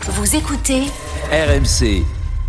Vous écoutez RMC.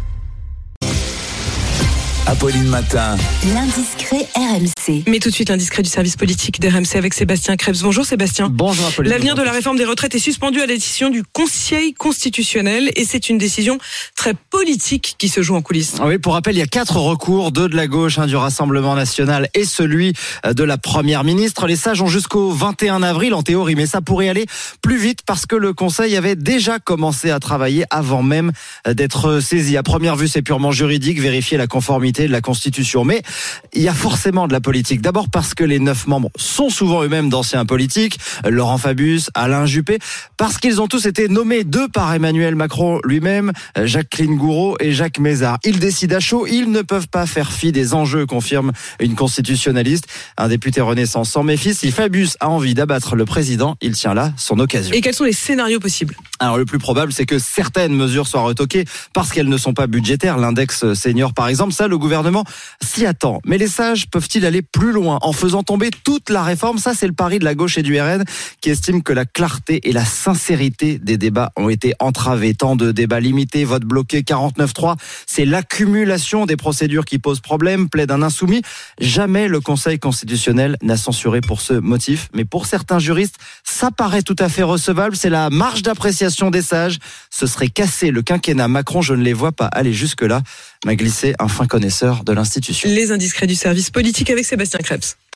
Apolline Matin. l'indiscret RMC. Mais tout de suite, l'indiscret du service politique d'RMC avec Sébastien Krebs. Bonjour Sébastien. Bonjour Apolline. L'avenir de la réforme des retraites est suspendu à la décision du Conseil constitutionnel et c'est une décision très politique qui se joue en coulisses. Oui, pour rappel, il y a 4 recours, 2 de la gauche, du Rassemblement national et celui de la Première ministre. Les sages ont jusqu'au 21 avril en théorie, mais ça pourrait aller plus vite parce que le Conseil avait déjà commencé à travailler avant même d'être saisi. À première vue, c'est purement juridique, vérifier la conformité de la Constitution. Mais il y a forcément de la politique. D'abord parce que les 9 membres sont souvent eux-mêmes d'anciens politiques, Laurent Fabius, Alain Juppé, parce qu'ils ont tous été nommés, 2 par Emmanuel Macron lui-même, Jacqueline Gourault et Jacques Mézard. Ils décident à chaud, ils ne peuvent pas faire fi des enjeux, confirme une constitutionnaliste. Un député Renaissance s'en méfie. Si Fabius a envie d'abattre le président, il tient là son occasion. Et quels sont les scénarios possibles ? Alors le plus probable, c'est que certaines mesures soient retoquées parce qu'elles ne sont pas budgétaires. L'index senior, par exemple, ça, le gouvernement s'y attend. Mais les sages peuvent-ils aller plus loin en faisant tomber toute la réforme ? Ça, c'est le pari de la gauche et du RN qui estiment que la clarté et la sincérité des débats ont été entravés. Tant de débats limités, vote bloqué, 49-3. C'est l'accumulation des procédures qui pose problème, plaide un insoumis. Jamais le Conseil constitutionnel n'a censuré pour ce motif. Mais pour certains juristes, ça paraît tout à fait recevable. C'est la marge d'appréciation des sages. Ce serait casser le quinquennat Macron. Je ne les vois pas aller jusque-là, m'a glissé un fin connaisseur de l'institution. Les indiscrets du service politique avec Sébastien Krebs.